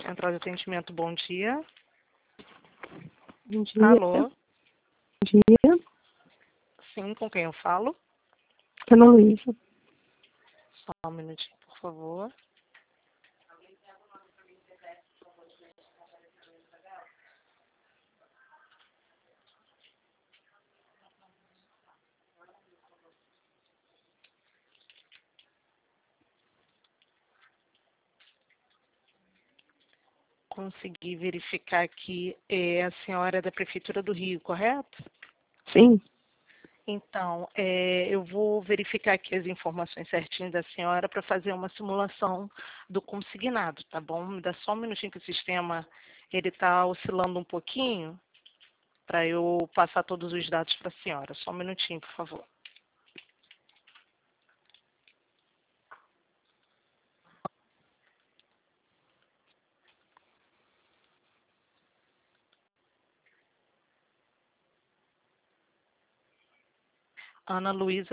Central de Atendimento, bom dia. Bom dia. Alô? Bom dia. Sim, com quem eu falo? Ana Luísa. Só um minutinho, por favor. Consegui verificar aqui, a senhora é da Prefeitura do Rio, correto? Sim. Então, eu vou verificar aqui as informações certinhas da senhora para fazer uma simulação do consignado, tá bom? Me dá só um minutinho que o sistema ele está oscilando um pouquinho para eu passar todos os dados para a senhora. Só um minutinho, por favor. Ana Luísa